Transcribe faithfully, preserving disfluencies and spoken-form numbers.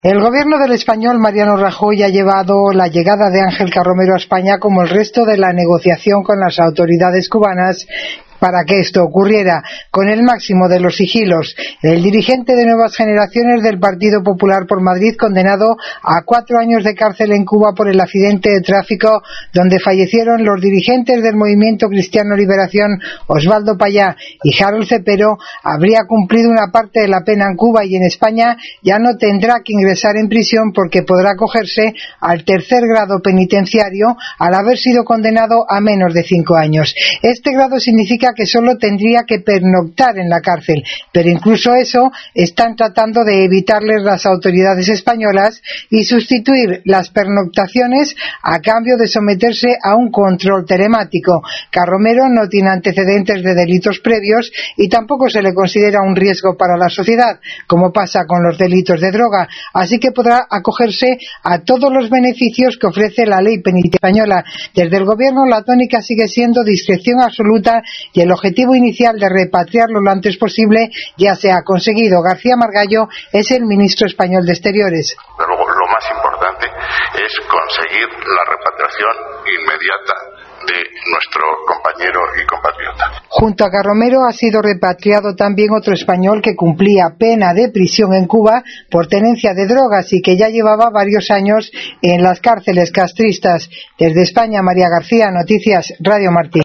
El gobierno del español Mariano Rajoy ha llevado la llegada de Ángel Carromero a España como el resto de la negociación con las autoridades cubanas para que esto ocurriera, con el máximo de los sigilos. El dirigente de Nuevas Generaciones del Partido Popular por Madrid, condenado a cuatro años de cárcel en Cuba por el accidente de tráfico donde fallecieron los dirigentes del Movimiento Cristiano Liberación, Osvaldo Payá y Harold Cepero, habría cumplido una parte de la pena en Cuba y en España ya no tendrá que ingresar en prisión porque podrá acogerse al tercer grado penitenciario al haber sido condenado a menos de cinco años. Este grado significa que solo tendría que pernoctar en la cárcel, pero incluso eso están tratando de evitarles las autoridades españolas y sustituir las pernoctaciones a cambio de someterse a un control telemático. Carromero no tiene antecedentes de delitos previos y tampoco se le considera un riesgo para la sociedad, como pasa con los delitos de droga, así que podrá acogerse a todos los beneficios que ofrece la ley penitenciaria española. Desde el gobierno la tónica sigue siendo discreción absoluta y el objetivo inicial de repatriarlo lo antes posible ya se ha conseguido. García Margallo es el ministro español de Exteriores. Pero lo más importante es conseguir la repatriación inmediata de nuestro compañero y compatriota. Junto a Carromero ha sido repatriado también otro español que cumplía pena de prisión en Cuba por tenencia de drogas y que ya llevaba varios años en las cárceles castristas. Desde España, María García, Noticias Radio Martín.